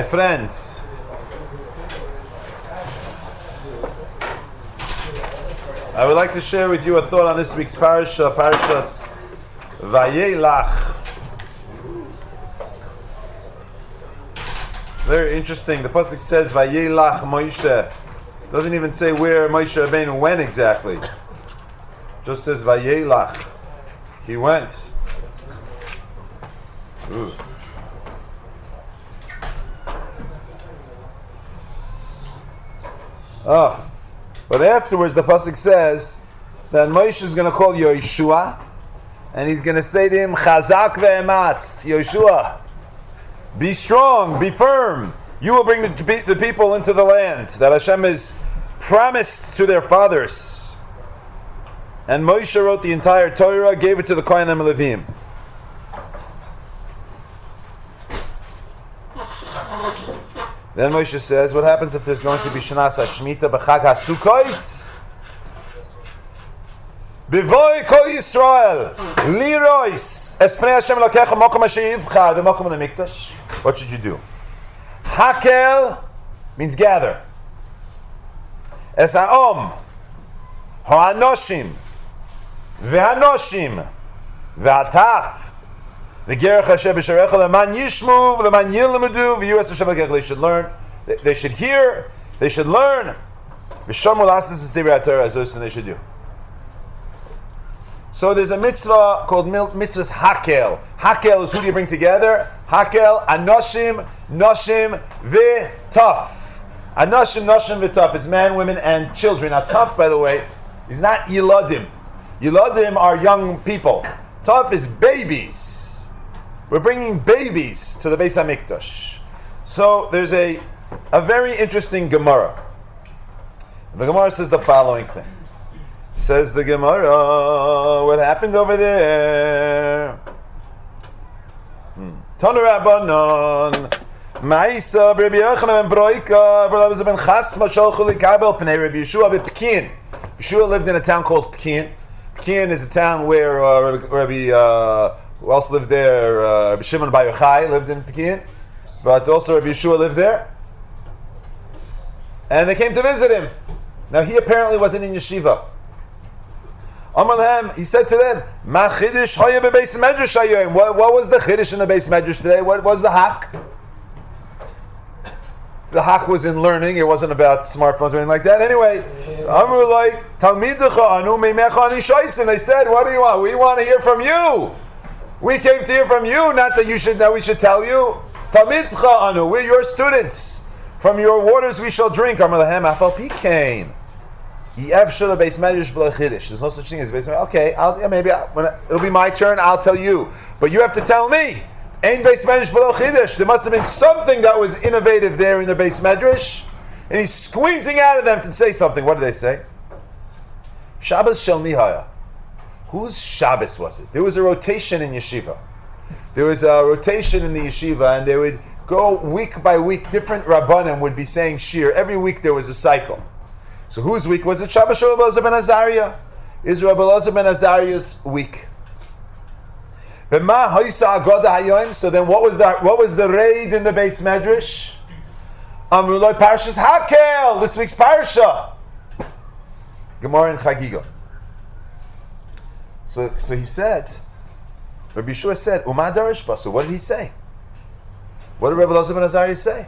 My friends, I would like to share with you a thought on this week's parasha, Parashas Vayelach. Very interesting. The pasuk says Vayelach Moshe. Doesn't even say where Moshe Rabbeinu went exactly. Just says Vayelach. He went. Ooh. But afterwards the pasuk says that Moshe is going to call Yoshua, and he's going to say to him, Chazak ve'ematz, Yoshua, be strong, be firm. You will bring the people into the land that Hashem has promised to their fathers. And Moshe wrote the entire Torah, gave it to the Kohanim and Levim. Then Moshe says, what happens if there's going to be Shanas HaShemitah b'Chag HaSukkos? B'voi kol Yisrael, lirois, espnei Hashem Elokecha mokom asher yivcha, the mokom of the Mikdash. What should you do? Hakel means gather. Es ha'om, ha'anoshim, ve'anoshim, ve'ataf, v'gerech Hashem b'sharecha leman yishmu, leman yilmedu, v'yuas Hashem Elokecha. They should learn, they should hear, they should learn. V'shomu l'asas es divrei HaTorah, as they should do. So there's a mitzvah called mitzvah's Hakel. Hakel is who do you bring together? Hakel, Anoshim, Noshim, V'taf. Anoshim, Noshim, V'taf is men, women, and children. Now Taf, by the way, is not Yiladim. Yiladim are young people. Taf is babies. We're bringing babies to the Beis HaMikdash. So there's a very interesting Gemara. The Gemara says the following thing. Says the Gemara, what happened over there? Tanu Rabbanon, Ma'isa, Rabbi Yochanan ben Broika, Rabbi ben Chasma, Sholchu Likabel, Pnei Rabbi Yeshua b'Pekin. Yeshua lived in a town called Pekin. Pekin is a town where who else lived there? Rabbi Shimon bar Yochai lived in Pekin, but also Rabbi Yeshua lived there. And they came to visit him. Now he apparently wasn't in yeshiva. He said to them, Ma chidish haya bebeis medrash hayoyim. What was the chidish in the beis medrash today? What was the hak? The hak was in learning. It wasn't about smartphones or anything like that. Anyway, Amru like Talmidecha anu meimecha ani shoysin. They said, what do you want? We want to hear from you. We came to hear from you, not that we should tell you. Talmidecha anu. We're your students. From your waters we shall drink. Amru lahem afal pikein. There's no such thing as a base medrash. Okay, it'll be my turn. I'll tell you, but you have to tell me. Ain't base medrash below chiddush. There must have been something that was innovative there in the base medrash, and he's squeezing out of them to say something. What do they say? Shabbos shel mihaya. Whose Shabbos was it? There was a rotation in yeshiva. There was a rotation in the yeshiva, and they would go week by week. Different rabbanim would be saying shir. Every week there was a cycle. So whose week was it? Shabbos Rabbi Elazar ben Azariah. Is Rabbi Elazar ben Azariah's week. So then what was that? What was the raid in the Beis Medrash? Amrullah Parashas Hakel. This week's parasha. Gemara in Chagiga. So he said, Rabbi Yeshua said, Uma darash ba. So what did he say? What did Rabbi Elazar ben Azariah say?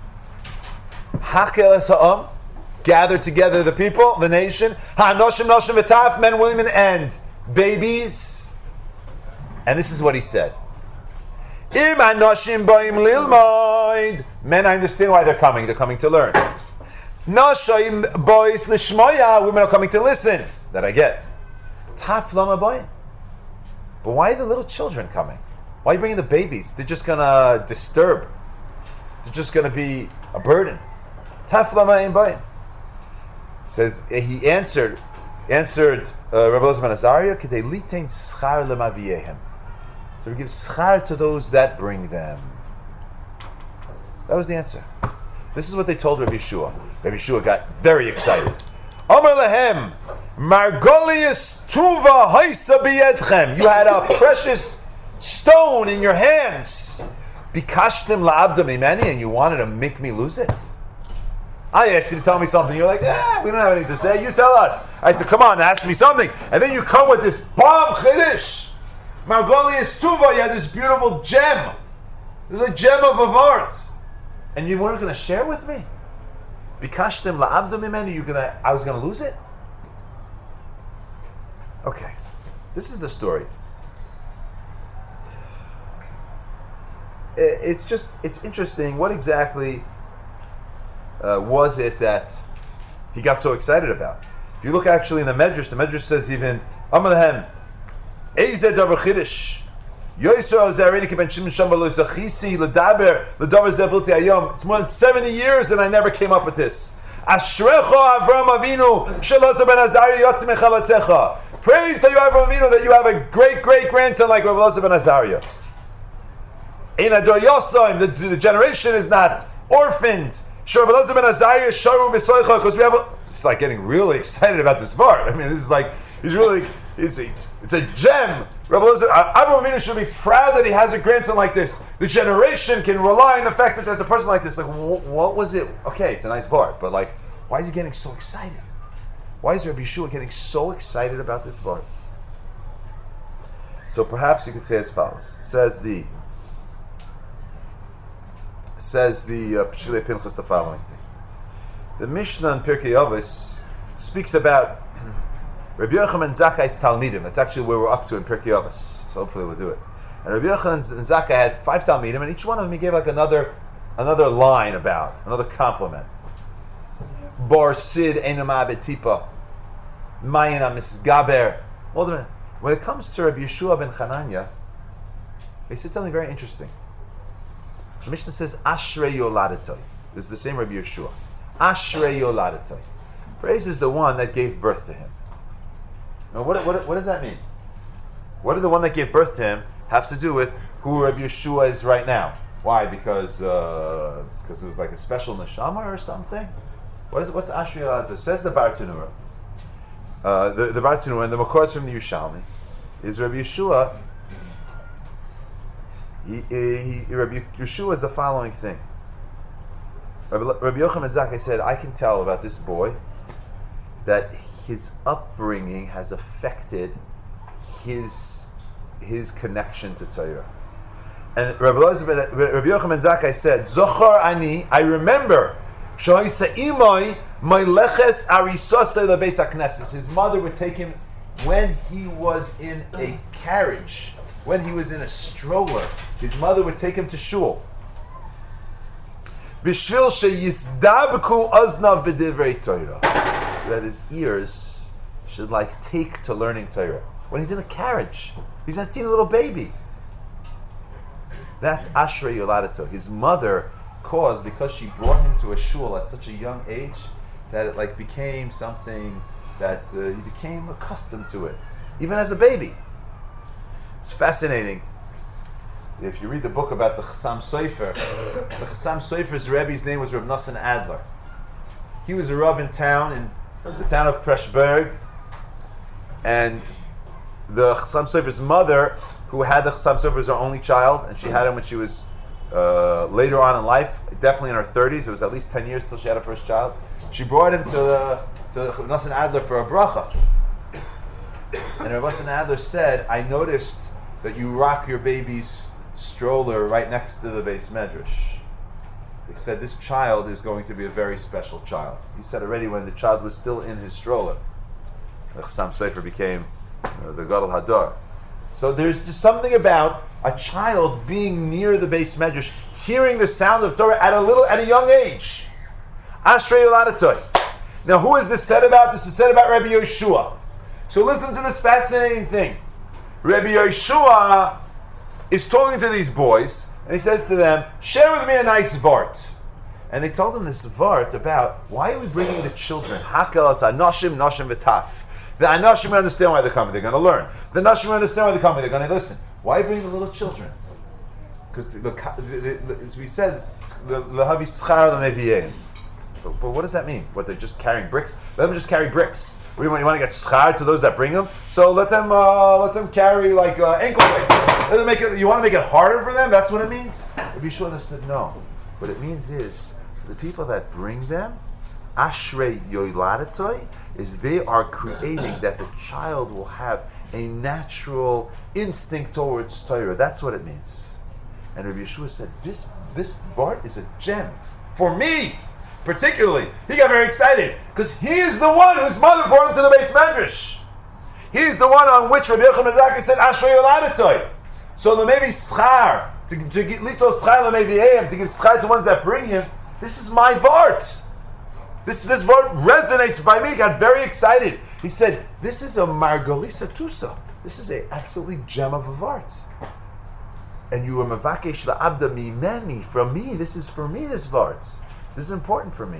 Hakel es ha'am. Gather together the people, the nation. Ha-noshim, noshim, v'taf, men, women, and babies. And this is what he said. Im ha-noshim ba'im lilmoid. Men, I understand why they're coming. They're coming to learn. Noshim bois lishmoya. Women are coming to listen. That I get. Taf lama ba'im. But why are the little children coming? Why are you bringing the babies? They're just going to disturb. They're just going to be a burden. Taf lama ba'im. Says he answered Rabbi Elazar ben Azariah, "K'dei litain schar lemaviehem." So we give schar to those that bring them. That was the answer. This is what they told Rabbi Yeshua. Rabbi Yeshua got very excited. Amar lehem, Margolius tuva haisa biyedchem. You had a precious stone in your hands. Bikashtim la'abda mimeni, and you wanted to make me lose it? I asked you to tell me something. You're like, we don't have anything to say. You tell us. I said, come on, there has to be something. And then you come with this bomb chiddush. Margolius Tuva, you had this beautiful gem. This is a gem of art. And you weren't going to share with me? Bikashtim la'abda mimeni, I was going to lose it? Okay. This is the story. It's interesting. What exactly was it that he got so excited about? If you look actually in the Medrash says even, Amalahem, Eizeh davar chidish, Yisrael zarenik ben Shimon Shamba lo zachisi ledaber ledavar zebilti ayom. It's more than 70 years and I never came up with this. Ashrecha Avram Avinu shelazo ben Azariah yotzim echalatzecha. Praise to you, Avram Avinu, that you have a great grandson like Rav Elazar ben Azariah. Ein ador yosaim, the generation is not orphaned. Sure, Rav Elazar ben Azariah sharu b'soicha, because we have it's like getting really excited about this part. I mean, this is like, it's a gem. Rav Elazar, Avram Avinu should be proud that he has a grandson like this. The generation can rely on the fact that there's a person like this. Like, what was it? Okay, it's a nice part, but like, why is he getting so excited? Why is Rabbi Yeshua getting so excited about this part? So perhaps you could say as follows. Says the Peshilei Pinchas the following thing. The Mishnah in Pirkei Avos speaks about Rabbi Yochanan Zakkai's Talmidim. That's actually where we're up to in Pirkei Avos. So hopefully we'll do it. And Rabbi Yochanan Zakkai had 5 Talmidim, and each one of them he gave like another line about, another compliment. Bar Sid Enama Betipa, Mayina Misgaber. When it comes to Rabbi Yeshua ben Chananya, he said something very interesting. The Mishnah says, Ashrei Yoladetoi. This is the same Rabbi Yeshua. Ashrei Yoladetoi. Praise is the one that gave birth to him. Now, what does that mean? What did the one that gave birth to him have to do with who Rabbi Yeshua is right now? Why? Because it was like a special neshama or something? What's Ashrei Yoladetoi? Says the Bartanura. The Bartanura and the Makos from the Yerushalmi is Rabbi Yeshua. Rabbi Yeshua is the following thing. Rabbi Yochanan Zakkai said, I can tell about this boy that his upbringing has affected his connection to Torah. And Rabbi Yochanan Zakkai said, Zochar ani, I remember, Shoisa imoi Meileches arisosei lebeis hakneses. His mother would take him when he was in a carriage, when he was in a stroller. His mother would take him to shul. Bishvil sheyizdabku aznav b'divrei Torah, so that his ears should like take to learning Torah. When he's in a carriage, he's a teeny little baby. That's Ashrei Yoladeto. His mother caused, because she brought him to a shul at such a young age, that it like became something that he became accustomed to it, even as a baby. It's fascinating. If you read the book about the Chassam Sofer, the Chassam Sofer's Rebbe's name was Reb Nosson Adler. He was a Rav in town, in the town of Preshberg, and the Chassam Sofer's mother, who had the Chassam Sofer as her only child, and she had him when she was later on in life, definitely in her 30s. It was at least 10 years till she had her first child. She brought him to Reb Nosson Adler for a bracha. And Reb Nosson Adler said, I noticed that you rock your baby's stroller right next to the Beis Medrash. He said, this child is going to be a very special child. He said already when the child was still in his stroller. The Chassam Sofer became the Gadol Hadar. So there's just something about a child being near the Beis Medrash, hearing the sound of Torah at a young age. Ashrei Yoladetoi. Now, who is this said about? This is said about Rabbi Yeshua. So listen to this fascinating thing. Rabbi Yeshua is talking to these boys, and he says to them, share with me a nice vart. And they told him this vart about, why are we bringing the children? Hakel as anoshim, noshim v'taf. The anoshim understand why they're coming, they're going to learn. The noshim understand why they're coming, they're going to listen. Why bring the little children? Because, as we said, l'havi schar l'meviyein. But what does that mean? What, they're just carrying bricks? Let them just carry bricks. You want to get schar to those that bring them? So let them carry like ankle weights. Let them make it. You want to make it harder for them? That's what it means. Rabbi Yeshua understood. No, what it means is the people that bring them, ashrei yoiladetoi, is they are creating that the child will have a natural instinct towards Torah. That's what it means. And Rabbi Yeshua said, this Vart is a gem for me. Particularly, he got very excited because he is the one whose mother brought him to the Beis Medrash. He is the one on which Rabbi Yochanan Zaki said, Ashrei Yoladetoi. So the maybe schar, to get lito schar lemevi'eim, to give schar to ones that bring him, this is my Vart. This Vart resonates by me. He got very excited. He said, this is a Margalisa Tusa. This is a absolutely gem of a Vart. And you are Mavakesh la'abda mimeni, from me. This is for me, this Vart. This is important for me.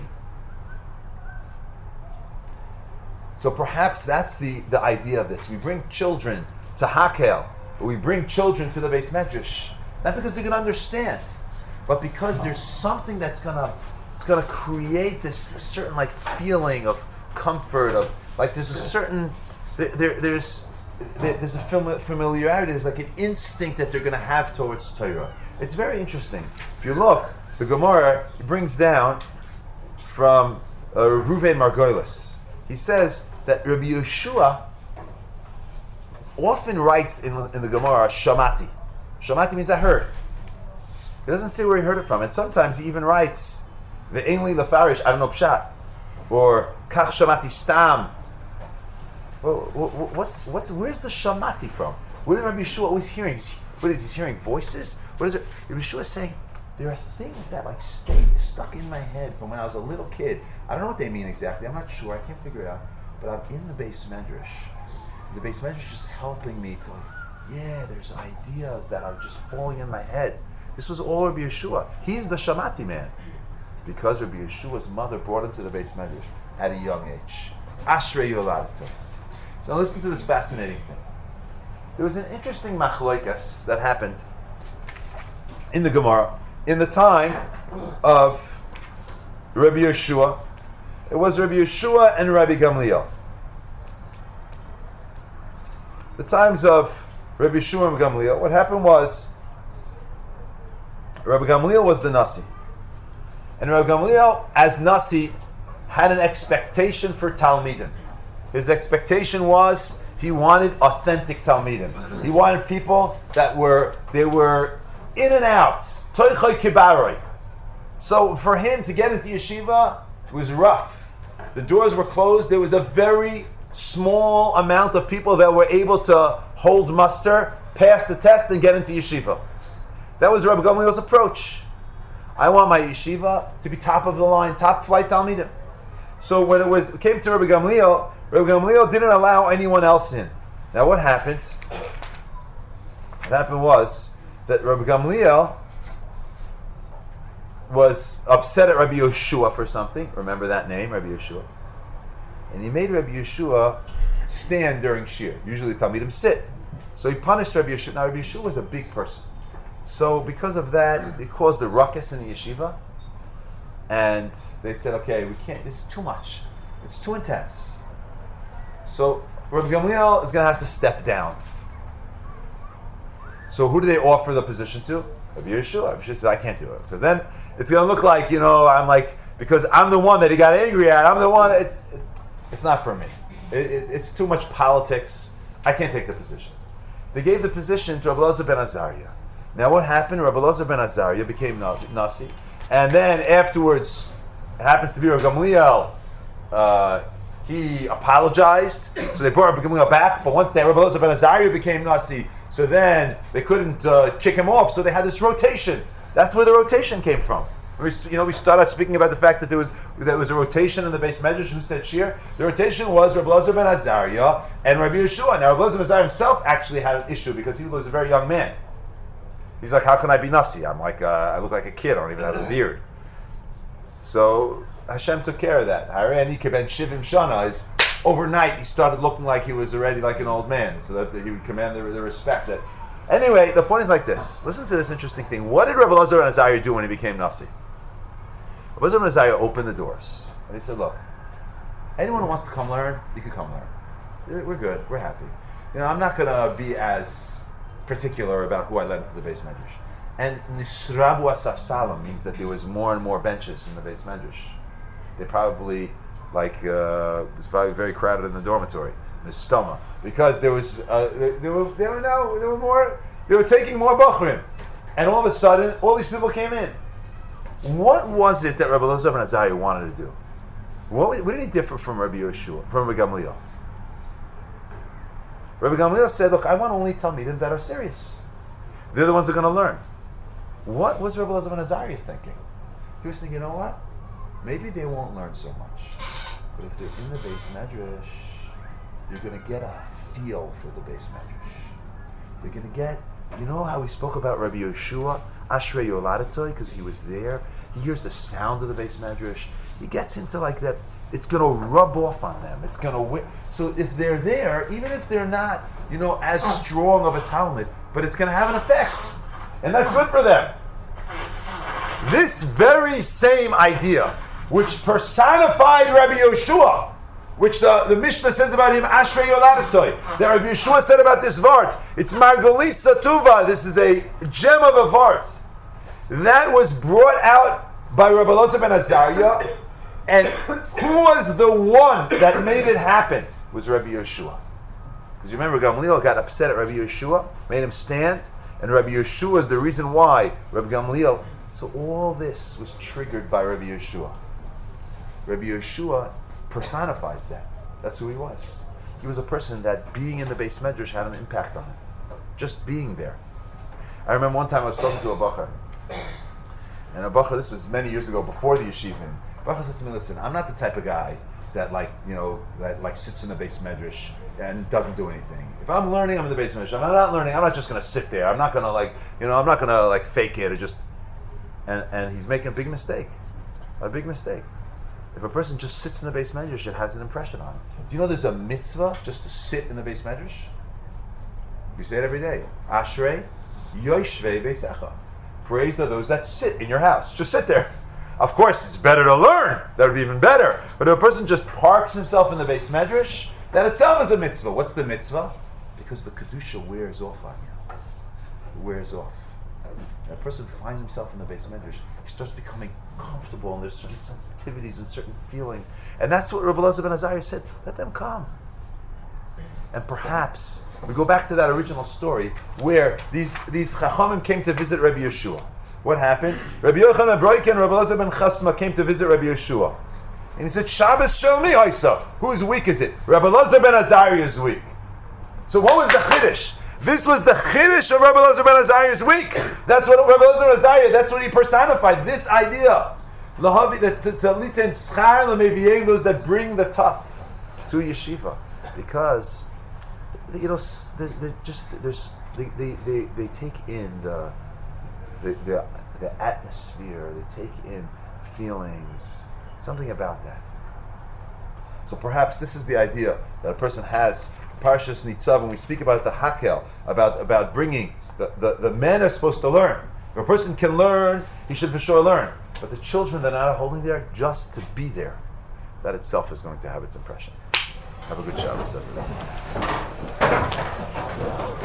So perhaps that's the idea of this. We bring children to Hakel, or we bring children to the Beis Medrash, not because they can understand, but because there's something that's gonna create this certain like feeling of comfort, of like there's a certain there's a familiarity. There's like an instinct that they're gonna have towards Torah. It's very interesting. If you look. The Gemara brings down from Reuven Margolis. He says that Rabbi Yeshua often writes in the Gemara, Shamati. Shamati means I heard. He doesn't say where he heard it from. And sometimes he even writes, the Ainli Lefarish, I don't know Pshat, or Kach Shamati Stam. Well, where's the Shamati from? What is Rabbi Yeshua always hearing? What is he hearing? Voices? What is it? Rabbi Yeshua is saying, there are things that like stuck in my head from when I was a little kid. I don't know what they mean exactly. I'm not sure. I can't figure it out. But I'm in the Beis Medrash. The Beis Medrash is just helping me to there's ideas that are just falling in my head. This was all Rabbi Yeshua. He's the Shamati man. Because Rabbi Yeshua's mother brought him to the Beis Medrash at a young age. Ashrei Yoladetoi. So listen to this fascinating thing. There was an interesting machlokas that happened in the Gemara. In the time of Rabbi Yeshua, it was Rabbi Yeshua and Rabbi Gamliel. The times of Rabbi Yeshua and Gamliel, what happened was, Rabbi Gamliel was the Nasi. And Rabbi Gamliel, as Nasi, had an expectation for Talmidim. His expectation was, he wanted authentic Talmidim. He wanted people that were in and out. Toichoi kibaroi. So for him to get into yeshiva was rough. The doors were closed. There was a very small amount of people that were able to hold muster, pass the test, and get into yeshiva. That was Rabbi Gamliel's approach. I want my yeshiva to be top of the line, top flight Talmidim. So when it came to Rabbi Gamliel didn't allow anyone else in. Now what happened? What happened was that Rabbi Gamliel was upset at Rabbi Yeshua for something. Remember that name, Rabbi Yeshua. And he made Rabbi Yeshua stand during Shir. Usually Talmidim sit. So he punished Rabbi Yeshua. Now Rabbi Yeshua was a big person. So because of that, it caused a ruckus in the yeshiva. And they said, okay, we can't, this is too much. It's too intense. So Rabbi Gamliel is going to have to step down. So who do they offer the position to? Rabbi Yeshua. Rabbi Yeshua says, I can't do it. Because then it's going to look like, I'm like, because I'm the one that he got angry at. I'm the one, it's not for me. It's too much politics. I can't take the position. They gave the position to Rabbi Elazar ben Azariah. Now what happened? Rabbi Elazar ben Azariah became Nasi. And then afterwards, it happens to be Rabbi Gamliel. He apologized. So they brought Rabbi Gamliel back. But once Rabbi Elazar ben Azariah became Nasi, so then they couldn't kick him off. So they had this rotation. That's where the rotation came from. We started speaking about the fact that there was a rotation in the Beis Medrash who said Shir. The rotation was Rabbi Elazar ben Azariah and Rabbi Yeshua. Now Rabbi Elazar ben Azariah himself actually had an issue because he was a very young man. He's like, how can I be Nasi? I'm like, I look like a kid. I don't even have a beard. So Hashem took care of that. Harani Keben Shivim Shana is overnight he started looking like he was already like an old man, so that he would command the respect that. Anyway, the point is like this. Listen to this interesting thing. What did Rabbi Elazar ben Azariah do when he became Nasi? Rabbi Elazar ben Azariah opened the doors and he said, look, Anyone who wants to come learn, you can come learn. We're good. We're happy. I'm not going to be as particular about who I let into the Beis Medrash. And Nisrabu Asafsalam means that there was more and more benches in the Beis Medrash. They probably, it was probably very crowded in the dormitory, in the stoma, because there was, they were taking more Bachrim. And all of a sudden, all these people came in. What was it that Rabbi Elazar ben Azariah wanted to do? What did he differ from Rabbi Yeshua, from Rabbi Gamliel? Rabbi Gamliel said, look, I want only Talmidim that are serious. They're the ones who are going to learn. What was Rabbi Elazar ben Azariah thinking? He was thinking, you know what? Maybe they won't learn so much. But if they're in the Beis Medrash, they're going to get a feel for the Beis Medrash. They're going to get, you know how we spoke about Rabbi Yeshua, Ashrei Yoladetoi, because he was there. He hears the sound of the Beis Medrash. He gets into that. It's going to rub off on them. It's going to so if they're there, even if they're not, as strong of a Talmud, but it's going to have an effect, and that's good for them. This very same idea, which personified Rabbi Yeshua, which the Mishnah says about him, Ashrei Yoladetoi, that Rabbi Yeshua said about this vart, it's Margalis Satuva. This is a gem of a vart that was brought out by Rabbi Elazar ben Azariah. And who was the one that made it happen? It was Rabbi Yeshua. Because you remember Gamliel got upset at Rabbi Yeshua, made him stand, and Rabbi Yeshua is the reason why Rabbi Gamliel. So all this was triggered by Rabbi Yeshua. Rabbi Yeshua personifies that. That's who he was. He was a person that being in the Beis Medrash had an impact on him. Just being there. I remember one time I was talking to a bacher. And a bacher, this was many years ago, before the yeshiva. Bacher said to me, listen, I'm not the type of guy that sits in the Beis Medrash and doesn't do anything. If I'm learning, I'm in the Beis Medrash. If I'm not learning, I'm not just going to sit there. I'm not going to I'm not going to fake it or just. And he's making a big mistake. A big mistake. If a person just sits in the Beis Medrash, it has an impression on him. Do you know there's a mitzvah just to sit in the Beis Medrash? You say it every day. Ashrei yoshvei beisecha. Praise to those that sit in your house. Just sit there. Of course, it's better to learn. That would be even better. But if a person just parks himself in the Beis Medrash, that itself is a mitzvah. What's the mitzvah? Because the Kedusha wears off on you. It wears off. And a person finds himself in the Beis Medrash, he starts becoming comfortable, and there's certain sensitivities and certain feelings. And that's what Rabbi Elazar ben Azariah said, let them come. And perhaps, we go back to that original story, where these Chachamim came to visit Rabbi Yeshua. What happened? Rabbi Yochanan ben Broike and Rabbi Elazar ben Chasma came to visit Rabbi Yeshua. And he said, Shabbos shel mi haisa. Whose week is it? Rabbi Elazar ben Azariah's week. So what was the Chiddush? This was the Chiddush of Rabbi Elazar ben Azariah's week. That's what Rabbi Elazar ben Azariah, that's what he personified, this idea. Those that bring the tough to yeshiva. Because, they take in the atmosphere, they take in feelings, something about that. So perhaps this is the idea that a person has. Parshas Nitzav, when we speak about the Hakel, about bringing, the men are supposed to learn. If a person can learn, he should for sure learn. But the children that are not holding there, just to be there, that itself is going to have its impression. Have a good Shabbos, everyone.